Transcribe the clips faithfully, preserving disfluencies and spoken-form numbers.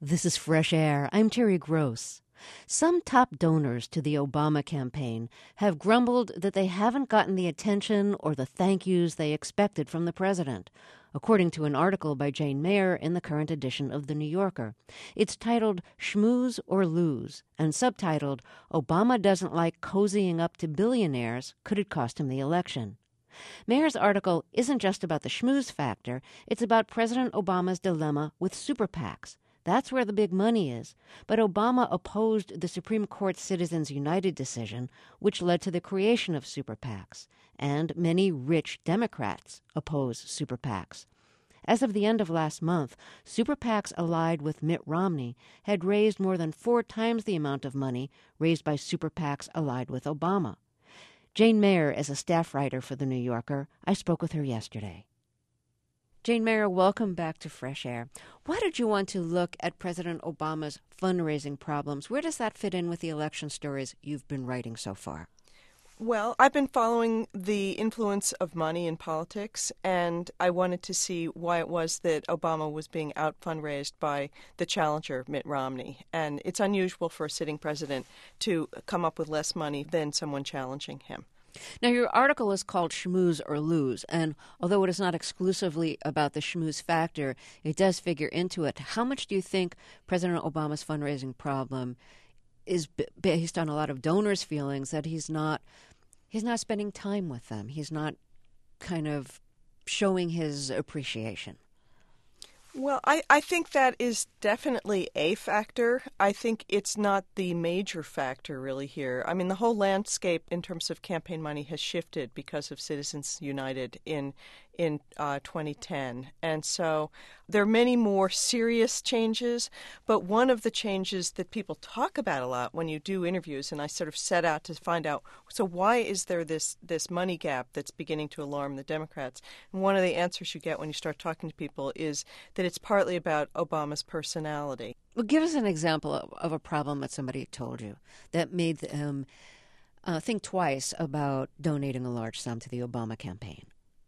This is Fresh Air. I'm Terry Gross. Some top donors to the Obama campaign have grumbled that they haven't gotten the attention or the thank yous they expected from the president, according to an article by Jane Mayer in the current edition of The New Yorker. It's titled Schmooze or Lose and subtitled Obama Doesn't Like Cozying Up to Billionaires. Could it cost him the election? Mayer's article isn't just about the schmooze factor. It's about President Obama's dilemma with super PACs. That's where the big money is. But Obama opposed the Supreme Court Citizens United decision, which led to the creation of super PACs. And many rich Democrats oppose super PACs. As of the end of last month, super PACs allied with Mitt Romney had raised more than four times the amount of money raised by super PACs allied with Obama. Jane Mayer is a staff writer for The New Yorker. I spoke with her yesterday. Jane Mayer, welcome back to Fresh Air. Why did you want to look at President Obama's fundraising problems? Where does that fit in with the election stories you've been writing so far? Well, I've been following the influence of money in politics, and I wanted to see why it was that Obama was being out-fundraised by the challenger, Mitt Romney. And it's unusual for a sitting president to come up with less money than someone challenging him. Now, your article is called Schmooze or Lose, and although it is not exclusively about the schmooze factor, it does figure into it. How much do you think President Obama's fundraising problem is b- based on a lot of donors' feelings that he's not he's not spending time with them? He's not kind of showing his appreciation. Well, I, I think that is definitely a factor. I think it's not the major factor really here. I mean, the whole landscape in terms of campaign money has shifted because of Citizens United in in uh, twenty ten. And so there are many more serious changes, but one of the changes that people talk about a lot when you do interviews, and I sort of set out to find out, so why is there this, this money gap that's beginning to alarm the Democrats? And one of the answers you get when you start talking to people is that it's partly about Obama's personality. Well, give us an example of, of a problem that somebody told you that made them uh, think twice about donating a large sum to the Obama campaign.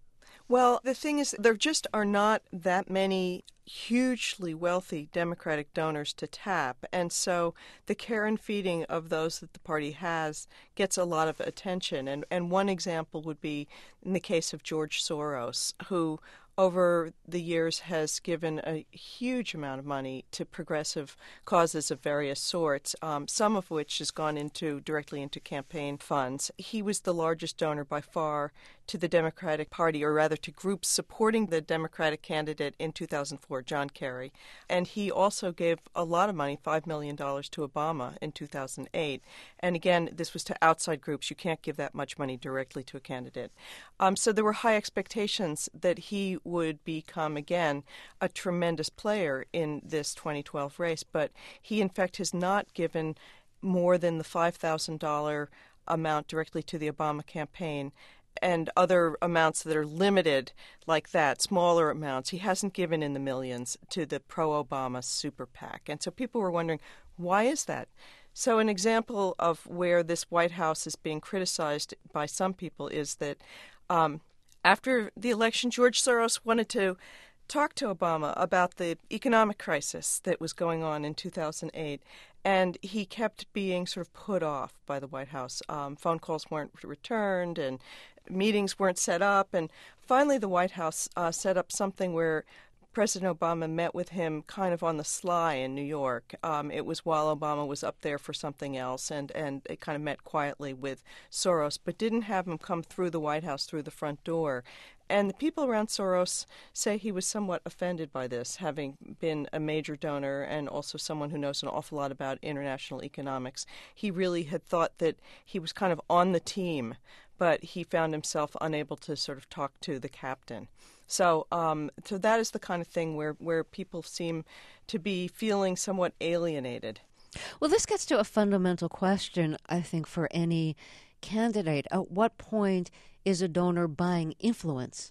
Well, the thing is, there just are not that many hugely wealthy Democratic donors to tap, and so the care and feeding of those that the party has gets a lot of attention. And, and one example would be in the case of George Soros, who over the years has given a huge amount of money to progressive causes of various sorts, um, some of which has gone into directly into campaign funds. He was the largest donor by far to the Democratic Party, or rather to groups supporting the Democratic candidate in two thousand four, John Kerry. And he also gave a lot of money, five million dollars, to Obama in two thousand eight. And again, this was to outside groups. You can't give that much money directly to a candidate. Um, so there were high expectations that he would become, again, a tremendous player in this twenty twelve race. But he, in fact, has not given more than the five thousand dollars amount directly to the Obama campaign, and other amounts that are limited like that, smaller amounts. He hasn't given in the millions to the pro-Obama super PAC. And so people were wondering, why is that? So an example of where this White House is being criticized by some people is that um, after the election, George Soros wanted to talk to Obama about the economic crisis that was going on in two thousand eight, and he kept being sort of put off by the White House. Um, phone calls weren't returned, and meetings weren't set up, and finally the White House uh, set up something where President Obama met with him kind of on the sly in New York. Um, it was while Obama was up there for something else, and, and they kind of met quietly with Soros, but didn't have him come through the White House through the front door. And the people around Soros say he was somewhat offended by this, having been a major donor and also someone who knows an awful lot about international economics. He really had thought that he was kind of on the team, but he found himself unable to sort of talk to the captain. So um, so that is the kind of thing where, where people seem to be feeling somewhat alienated. Well, this gets to a fundamental question, I think, for any candidate. At what point is a donor buying influence?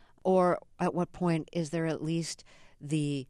Or at what point is there at least the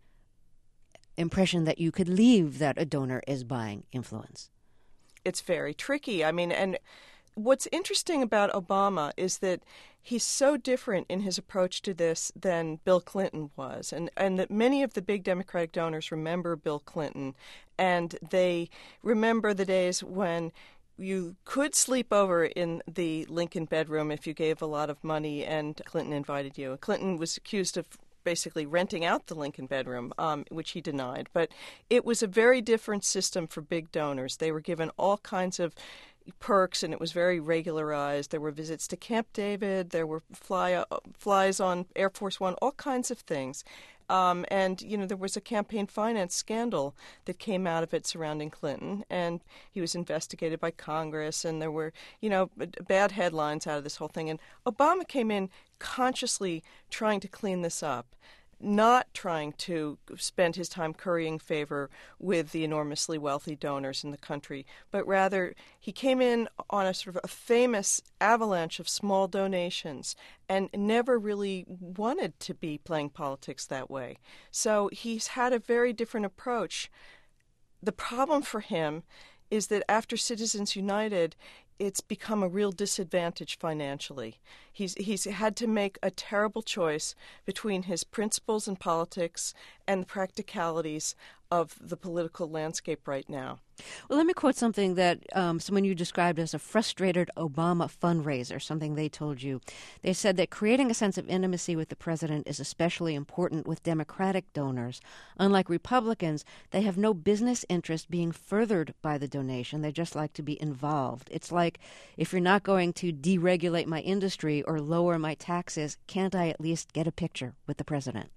impression that you could leave that a donor is buying influence? It's very tricky. I mean, and What's interesting about Obama is that he's so different in his approach to this than Bill Clinton was, and, and that many of the big Democratic donors remember Bill Clinton, and they remember the days when you could sleep over in the Lincoln bedroom if you gave a lot of money and Clinton invited you. Clinton was accused of basically renting out the Lincoln bedroom, um, which he denied. But it was a very different system for big donors. They were given all kinds of perks, and it was very regularized. There were visits to Camp David. There were fly uh, flies on Air Force One, all kinds of things. Um, and, you know, there was a campaign finance scandal that came out of it surrounding Clinton, and he was investigated by Congress, and there were, you know, bad headlines out of this whole thing. And Obama came in consciously trying to clean this up, not trying to spend his time currying favor with the enormously wealthy donors in the country, but rather he came in on a sort of a famous avalanche of small donations and never really wanted to be playing politics that way. So he's had a very different approach. The problem for him is that after Citizens United, it's become a real disadvantage financially. He's he's had to make a terrible choice between his principles in politics and the practicalities of the political landscape right now. Well, let me quote something that um, someone you described as a frustrated Obama fundraiser, something they told you. They said that creating a sense of intimacy with the president is especially important with Democratic donors. Unlike Republicans, they have no business interest being furthered by the donation. They just like to be involved. It's like, if you're not going to deregulate my industry or lower my taxes, can't I at least get a picture with the president?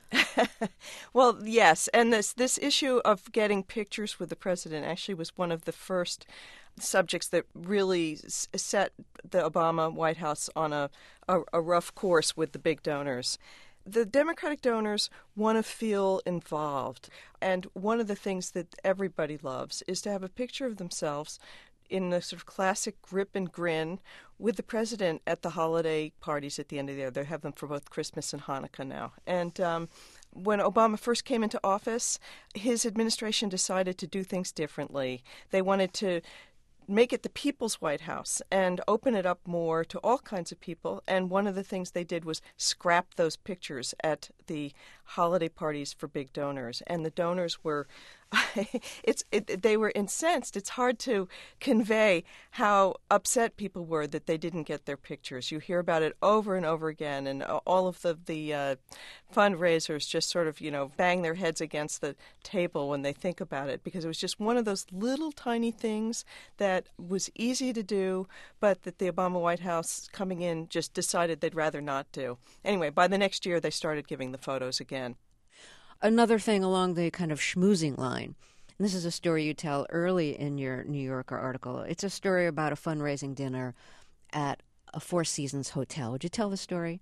Well, yes, and this this issue of getting pictures with the president actually was one of the first subjects that really s- set the Obama White House on a, a, a rough course with the big donors. The Democratic donors want to feel involved, and one of the things that everybody loves is to have a picture of themselves in the sort of classic grip and grin with the president at the holiday parties at the end of the year. They have them for both Christmas and Hanukkah now. And um, when Obama first came into office, his administration decided to do things differently. They wanted to make it the people's White House and open it up more to all kinds of people. And one of the things they did was scrap those pictures at the holiday parties for big donors. And the donors were it's it, they were incensed. It's hard to convey how upset people were that they didn't get their pictures. You hear about it over and over again, and all of the the uh, fundraisers just sort of, you know, bang their heads against the table when they think about it, because it was just one of those little tiny things that was easy to do, but that the Obama White House coming in just decided they'd rather not do. Anyway, by the next year, they started giving the photos again. Another thing along the kind of schmoozing line, and this is a story you tell early in your New Yorker article. It's a story about a fundraising dinner at a Four Seasons hotel. Would you tell the story?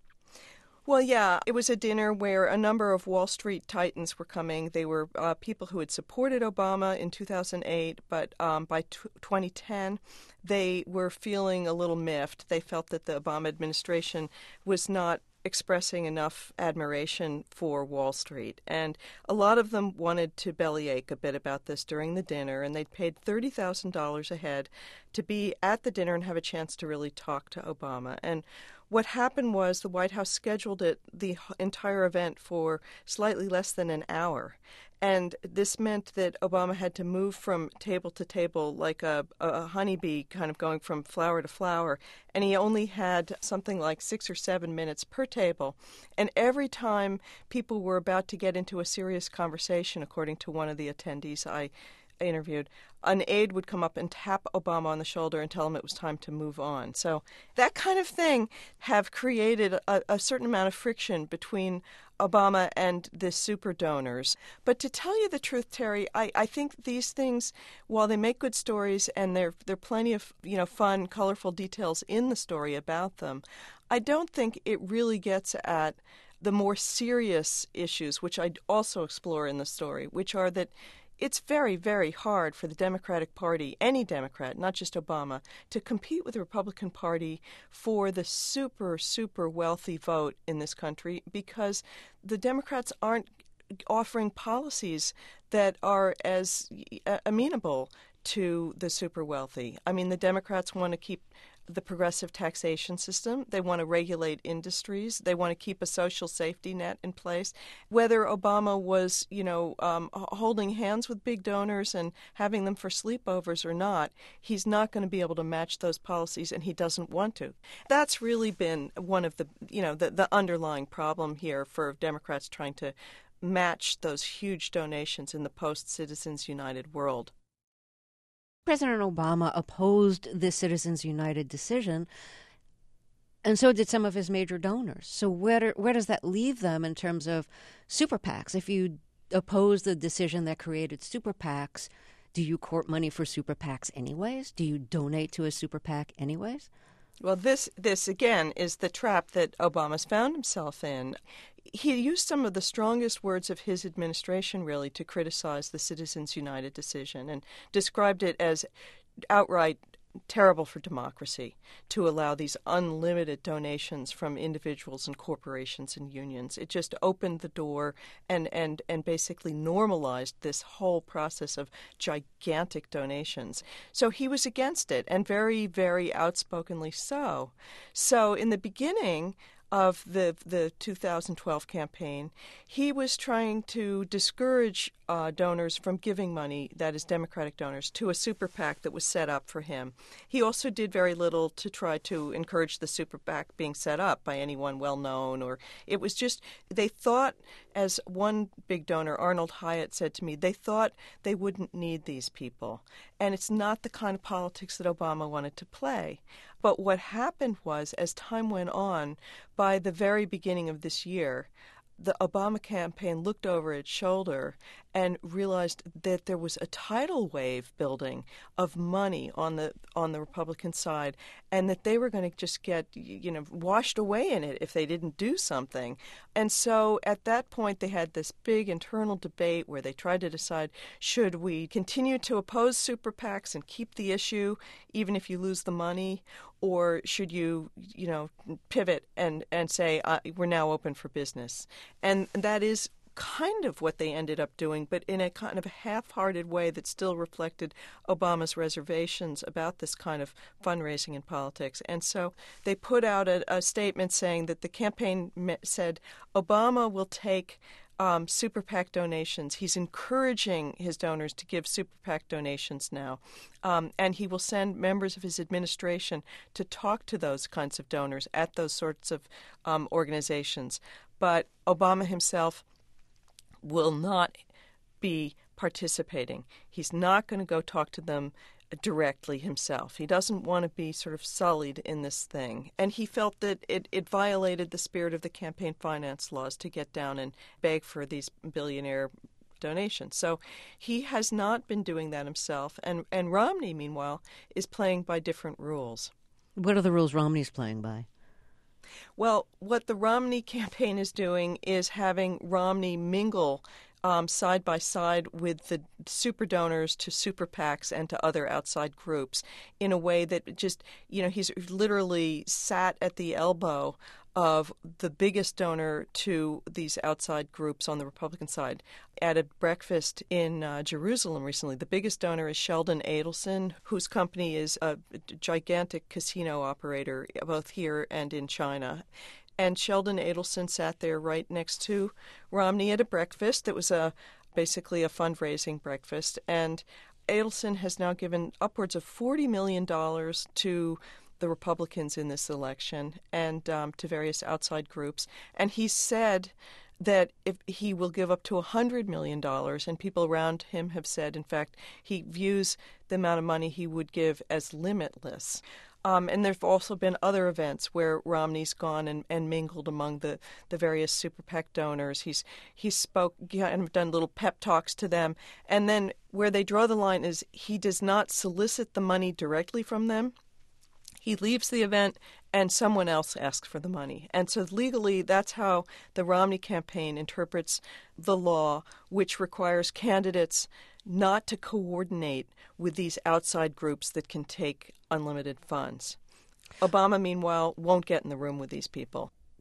Well, yeah, it was a dinner where a number of Wall Street titans were coming. They were uh, people who had supported Obama in two thousand eight, but um, by t- twenty ten, they were feeling a little miffed. They felt that the Obama administration was not expressing enough admiration for Wall Street. And a lot of them wanted to bellyache a bit about this during the dinner, and they'd paid thirty thousand dollars a head to be at the dinner and have a chance to really talk to Obama. And what happened was the White House scheduled it, the entire event, for slightly less than an hour. And this meant that Obama had to move from table to table like a, a honeybee, kind of going from flower to flower. And he only had something like six or seven minutes per table. And every time people were about to get into a serious conversation, according to one of the attendees I interviewed, an aide would come up and tap Obama on the shoulder and tell him it was time to move on. So that kind of thing have created a, a certain amount of friction between Obama and the super donors. But to tell you the truth, Terry, I, I think these things, while they make good stories and there there are plenty of, you know, fun, colorful details in the story about them, I don't think it really gets at the more serious issues, which I also explore in the story, which are that it's very, very hard for the Democratic Party, any Democrat, not just Obama, to compete with the Republican Party for the super, super wealthy vote in this country, because the Democrats aren't offering policies that are as amenable to the super wealthy. I mean, the Democrats want to keep the progressive taxation system. They want to regulate industries. They want to keep a social safety net in place. Whether Obama was, you know, um, holding hands with big donors and having them for sleepovers or not, he's not going to be able to match those policies, and he doesn't want to. That's really been one of the, you know, the, the underlying problem here for Democrats trying to match those huge donations in the post-Citizens United world. President Obama opposed the Citizens United decision, and so did some of his major donors. So where where does that leave them in terms of super PACs? If you oppose the decision that created super PACs, do you court money for super PACs anyways? Do you donate to a super PAC anyways? Well, this, this again, is the trap that Obama's found himself in. He used some of the strongest words of his administration, really, to criticize the Citizens United decision and described it as outright terrible for democracy to allow these unlimited donations from individuals and corporations and unions. It just opened the door and, and, and basically normalized this whole process of gigantic donations. So he was against it, and very, very outspokenly so. So in the beginning of the the two thousand twelve campaign, he was trying to discourage uh, donors from giving money, that is Democratic donors, to a super PAC that was set up for him. He also did very little to try to encourage the super PAC being set up by anyone well-known, or it was just, they thought, as one big donor, Arnold Hyatt, said to me, they thought they wouldn't need these people. And it's not the kind of politics that Obama wanted to play. But what happened was, as time went on, by the very beginning of this year, the Obama campaign looked over its shoulder and realized that there was a tidal wave building of money on the on the Republican side, and that they were going to just get, you know, washed away in it if they didn't do something. And so at that point, they had this big internal debate where they tried to decide, should we continue to oppose super PACs and keep the issue even if you lose the money, or should you, you know, pivot and, and say, uh, we're now open for business? And that is kind of what they ended up doing, but in a kind of a half-hearted way that still reflected Obama's reservations about this kind of fundraising in politics. And so they put out a, a statement saying that the campaign said Obama will take Um, super PAC donations. He's encouraging his donors to give super PAC donations now. Um, and he will send members of his administration to talk to those kinds of donors at those sorts of um, organizations. But Obama himself will not be participating. He's not going to go talk to them directly himself. He doesn't want to be sort of sullied in this thing. And he felt that it, it violated the spirit of the campaign finance laws to get down and beg for these billionaire donations. So he has not been doing that himself. And, and Romney, meanwhile, is playing by different rules. What are the rules Romney's playing by? Well, what the Romney campaign is doing is having Romney mingle Um, side by side with the super donors to super PACs and to other outside groups in a way that just, you know, he's literally sat at the elbow of the biggest donor to these outside groups on the Republican side. At a breakfast in uh, Jerusalem recently, the biggest donor is Sheldon Adelson, whose company is a gigantic casino operator both here and in China. And Sheldon Adelson sat there right next to Romney at a breakfast that was a basically a fundraising breakfast. And Adelson has now given upwards of forty million dollars to the Republicans in this election and um, to various outside groups. And he said that if he will give up to one hundred million dollars, and people around him have said, in fact, he views the amount of money he would give as limitless. Um, and there have also been other events where Romney's gone and, and mingled among the, the various super PAC donors. He's he's spoke and done little pep talks to them. And then where they draw the line is he does not solicit the money directly from them. He leaves the event and someone else asks for the money. And so legally, that's how the Romney campaign interprets the law, which requires candidates not to coordinate with these outside groups that can take unlimited funds. Obama, meanwhile, won't get in the room with these people.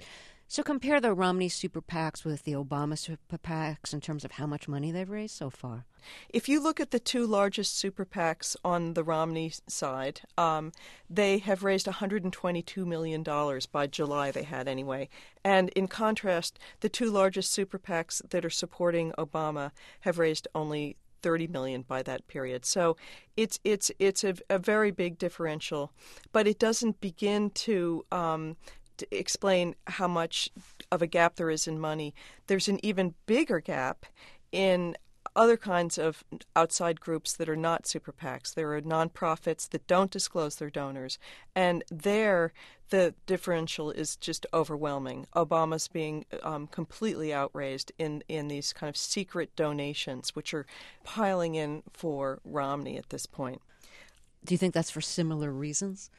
So compare the Romney super PACs with the Obama super PACs in terms of how much money they've raised so far. If you look at the two largest super PACs on the Romney side, um, they have raised one hundred twenty-two million dollars by July, they had anyway. And in contrast, the two largest super PACs that are supporting Obama have raised only thirty million dollars by that period. So it's it's it's a, a very big differential, but it doesn't begin to um, to explain how much of a gap there is in money. There's an even bigger gap in other kinds of outside groups that are not super PACs. There are nonprofits that don't disclose their donors, and there the differential is just overwhelming. Obama's being um, completely outraised in, in these kind of secret donations, which are piling in for Romney at this point. Do you think that's for similar reasons?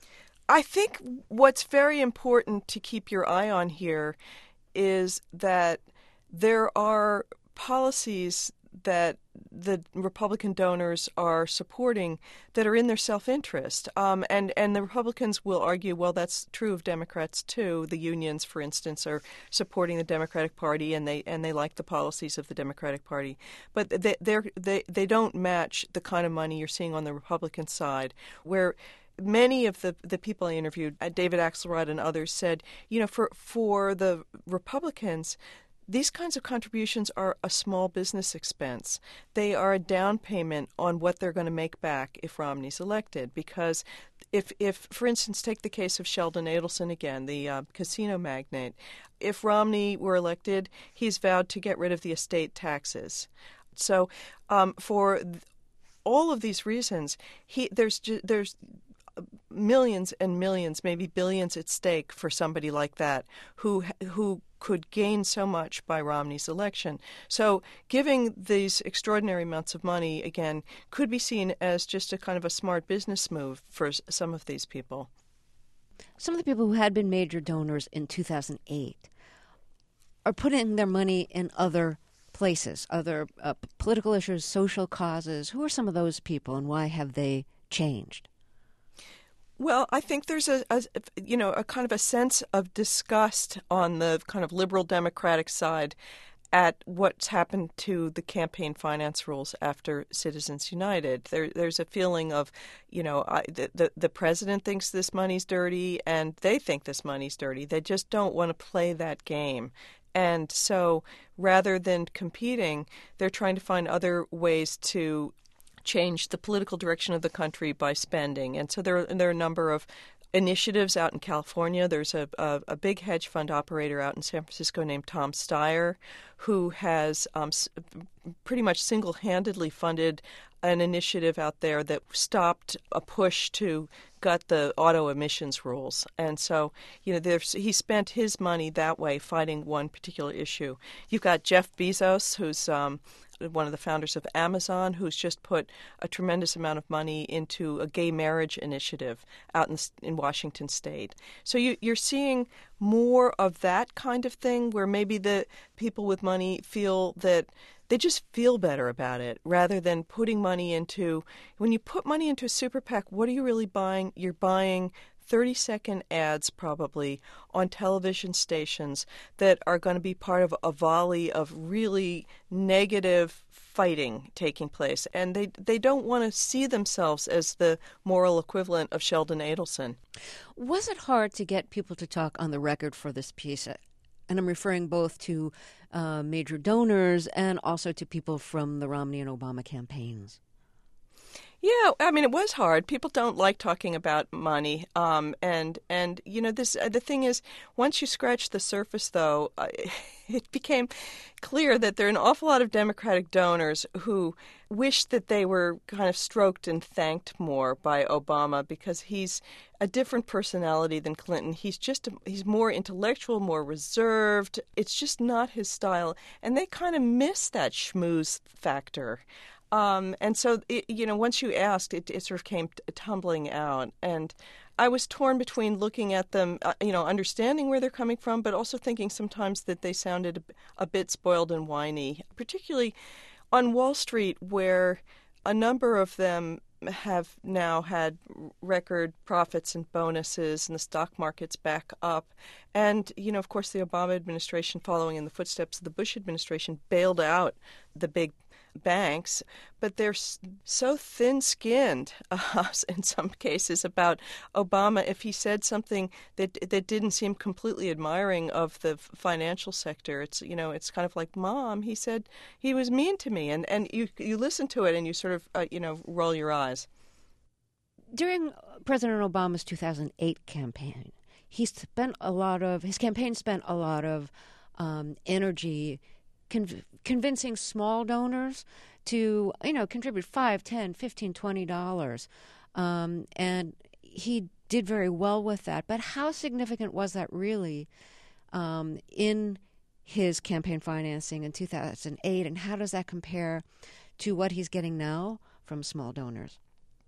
I think what's very important to keep your eye on here is that there are policies that the Republican donors are supporting that are in their self-interest. Um, and, and the Republicans will argue, well, that's true of Democrats, too. The unions, for instance, are supporting the Democratic Party, and they and they like the policies of the Democratic Party. But they they're, they they don't match the kind of money you're seeing on the Republican side, where many of the, the people I interviewed, David Axelrod and others, said, you know, for for the Republicans, these kinds of contributions are a small business expense. They are a down payment on what they're going to make back if Romney's elected. Because if, if for instance, take the case of Sheldon Adelson again, the uh, casino magnate. If Romney were elected, he's vowed to get rid of the estate taxes. So um, for th- all of these reasons, he there's ju- there's millions and millions, maybe billions at stake for somebody like that who who could gain so much by Romney's election. So giving these extraordinary amounts of money, again, could be seen as just a kind of a smart business move for some of these people. Some of the people who had been major donors in two thousand eight are putting their money in other places, other uh, political issues, social causes. Who are some of those people, and why have they changed? Well, I think there's a, a, you know, a kind of a sense of disgust on the kind of liberal Democratic side at what's happened to the campaign finance rules after Citizens United. There, there's a feeling of, you know, I, the, the the president thinks this money's dirty, and they think this money's dirty. They just don't want to play that game. And so rather than competing, they're trying to find other ways to change the political direction of the country by spending. And so there are, there are a number of initiatives out in California. There's a, a, a big hedge fund operator out in San Francisco named Tom Steyer, who has um, pretty much single-handedly funded an initiative out there that stopped a push to gut the auto emissions rules. And so, you know, there's, he spent his money that way fighting one particular issue. You've got Jeff Bezos, who's um, one of the founders of Amazon, who's just put a tremendous amount of money into a gay marriage initiative out in, in Washington State. So you, you're seeing more of that kind of thing where maybe the people with money feel that they just feel better about it rather than putting money into, when you put money into a super PAC, what are you really buying? You're buying thirty-second ads probably on television stations that are going to be part of a volley of really negative fighting taking place. And they, they don't want to see themselves as the moral equivalent of Sheldon Adelson. Was it hard to get people to talk on the record for this piece? And I'm referring both to uh, major donors and also to people from the Romney and Obama campaigns. Yeah, I mean, it was hard. People don't like talking about money, um, and and you know this. Uh, the thing is, once you scratch the surface, though, uh, it became clear that there are an awful lot of Democratic donors who wish that they were kind of stroked and thanked more by Obama because he's a different personality than Clinton. He's just a, he's more intellectual, more reserved. It's just not his style, and they kind of miss that schmooze factor. Um, and so, it, you know, once you asked, it, it sort of came t- tumbling out. And I was torn between looking at them, uh, you know, understanding where they're coming from, but also thinking sometimes that they sounded a, a bit spoiled and whiny, particularly on Wall Street, where a number of them have now had record profits and bonuses, and the stock market's back up. And, you know, of course, the Obama administration, following in the footsteps of the Bush administration, bailed out the big banks, but they're so thin-skinned uh, in some cases about Obama. If he said something that that didn't seem completely admiring of the financial sector, it's you know it's kind of like, Mom, he said he was mean to me, and and you you listen to it and you sort of uh, you know roll your eyes. During President Obama's two thousand eight campaign, he spent a lot of his campaign spent a lot of um, energy Con- convincing small donors to, you know, contribute five, ten, fifteen, twenty dollars. Um, and he did very well with that. But how significant was that really um, in his campaign financing in two thousand eight? And how does that compare to what he's getting now from small donors?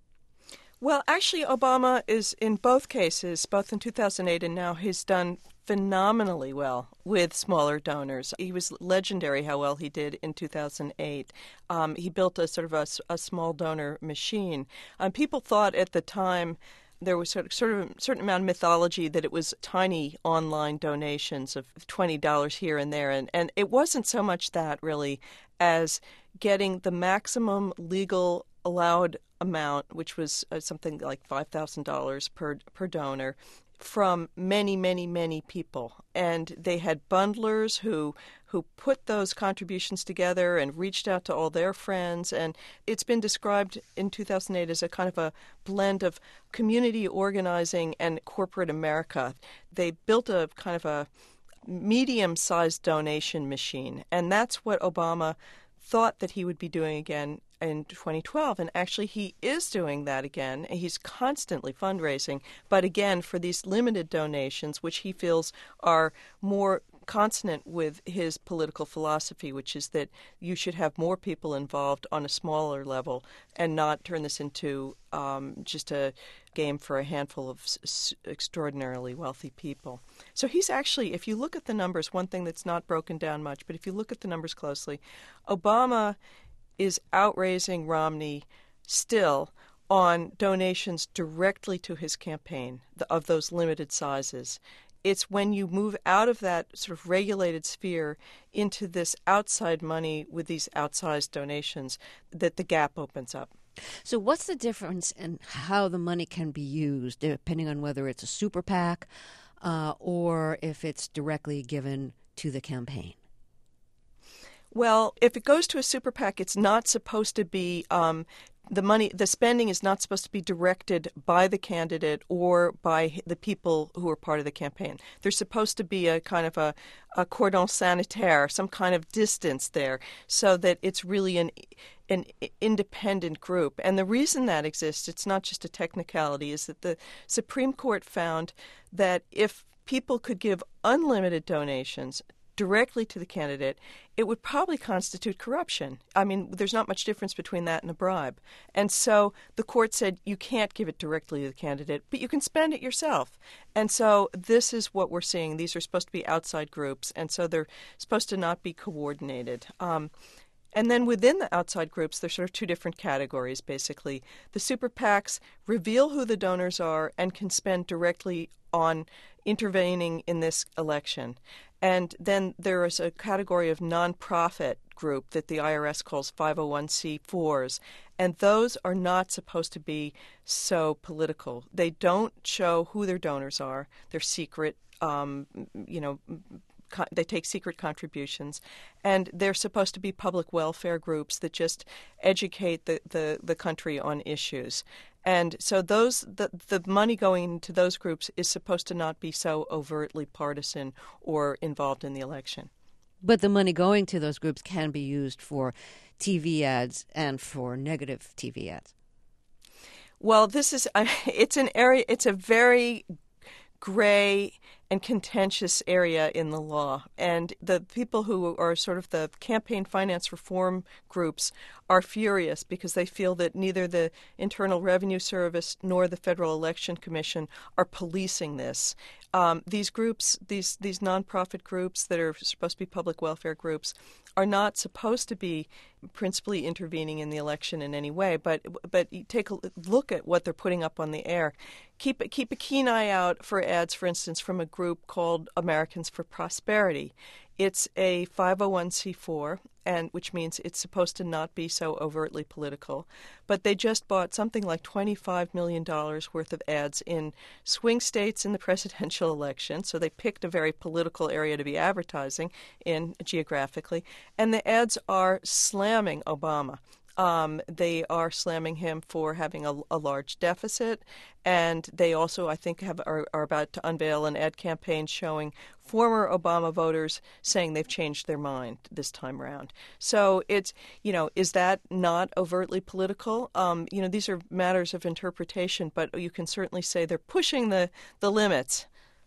Well, actually, Obama is, in both cases, both in two thousand eight and now, he's done phenomenally well with smaller donors. He was legendary how well he did in two thousand eight. Um, he built a sort of a, a small donor machine. Um, people thought at the time there was sort of, sort of a certain amount of mythology that it was tiny online donations of twenty dollars here and there. And, and it wasn't so much that, really, as getting the maximum legal allowed amount, which was uh, something like five thousand dollars per per donor, from many, many, many people. And they had bundlers who who put those contributions together and reached out to all their friends. And it's been described in two thousand eight as a kind of a blend of community organizing and corporate America. They built a kind of a medium-sized donation machine, and that's what Obama thought that he would be doing again in twenty twelve, and actually he is doing that again. He's constantly fundraising, but again for these limited donations, which he feels are more consonant with his political philosophy, which is that you should have more people involved on a smaller level and not turn this into um, just a game for a handful of s- extraordinarily wealthy people. So he's actually, if you look at the numbers, one thing that's not broken down much, but if you look at the numbers closely, Obama is outraising Romney still on donations directly to his campaign of those limited sizes. It's when you move out of that sort of regulated sphere into this outside money with these outsized donations that the gap opens up. So what's the difference in how the money can be used, depending on whether it's a super PAC uh, or if it's directly given to the campaign? Well, if it goes to a super PAC, it's not supposed to be um, the money, the spending is not supposed to be directed by the candidate or by the people who are part of the campaign. There's supposed to be a kind of a, a cordon sanitaire, some kind of distance there, so that it's really an an independent group. And the reason that exists, it's not just a technicality, is that the Supreme Court found that if people could give unlimited donations directly to the candidate, it would probably constitute corruption. I mean, there's not much difference between that and a bribe. And so the court said you can't give it directly to the candidate, but you can spend it yourself. And so this is what we're seeing. These are supposed to be outside groups, and so they're supposed to not be coordinated. Um, And then within the outside groups, there's sort of two different categories, basically. The super PACs reveal who the donors are and can spend directly on intervening in this election. And then there is a category of nonprofit group that the I R S calls five oh one c fours, and those are not supposed to be so political. They don't show who their donors are. They're secret, um, you know, they take secret contributions, and they're supposed to be public welfare groups that just educate the, the, the country on issues. And so those the, the money going into those groups is supposed to not be so overtly partisan or involved in the election. But the money going to those groups can be used for T V ads and for negative T V ads. Well, this is it's an area. It's a very gray and contentious area in the law. And the people who are sort of the campaign finance reform groups are furious because they feel that neither the Internal Revenue Service nor the Federal Election Commission are policing this. Um, these groups, these these nonprofit groups that are supposed to be public welfare groups, are not supposed to be principally intervening in the election in any way, but but you take a look at what they're putting up on the air. Keep keep a keen eye out for ads, for instance, from a group called Americans for Prosperity. It's a five oh one c four, and which means it's supposed to not be so overtly political. But they just bought something like twenty-five million dollars worth of ads in swing states in the presidential election. So they picked a very political area to be advertising in geographically. And the ads are slamming Obama. Um, they are slamming him for having a, a large deficit, and they also, I think, have are, are about to unveil an ad campaign showing former Obama voters saying they've changed their mind this time around. So it's, you know, is that not overtly political? Um, you know, these are matters of interpretation, but you can certainly say they're pushing the, the limits.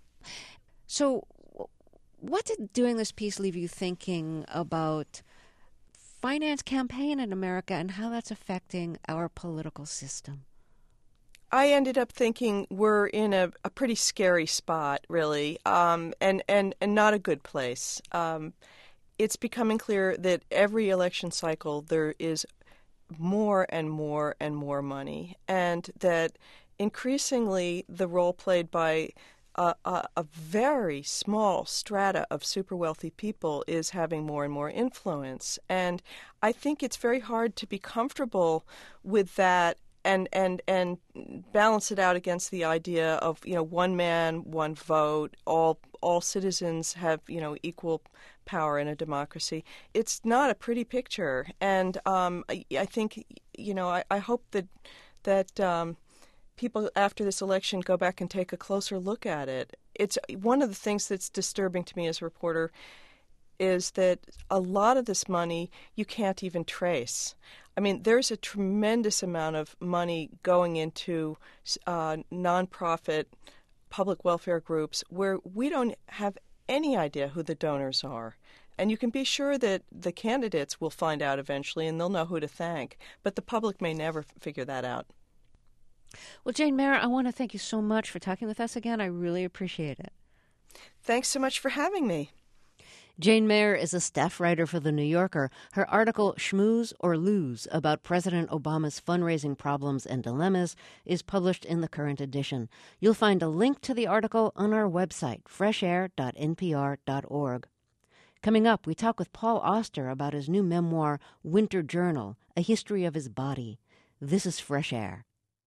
So what did doing this piece leave you thinking about finance campaign in America and how that's affecting our political system? I ended up thinking we're in a, a pretty scary spot, really, um, and, and, and not a good place. Um, it's becoming clear that every election cycle there is more and more and more money, and that increasingly the role played by A, a, a very small strata of super wealthy people is having more and more influence. And I think it's very hard to be comfortable with that and, and, and balance it out against the idea of, you know, one man, one vote, all all citizens have, you know, equal power in a democracy. It's not a pretty picture. And um, I, I think, you know, I, I hope that that um, people after this election go back and take a closer look at it. It's one of the things that's disturbing to me as a reporter is that a lot of this money you can't even trace. I mean, there's a tremendous amount of money going into uh, nonprofit public welfare groups where we don't have any idea who the donors are. And you can be sure that the candidates will find out eventually and they'll know who to thank, but the public may never figure that out. Well, Jane Mayer, I want to thank you so much for talking with us again. I really appreciate it. Thanks so much for having me. Jane Mayer is a staff writer for The New Yorker. Her article, Schmooze or Lose, about President Obama's fundraising problems and dilemmas, is published in the current edition. You'll find a link to the article on our website, fresh air dot n p r dot org. Coming up, we talk with Paul Auster about his new memoir, Winter Journal, A History of His Body. This is Fresh Air.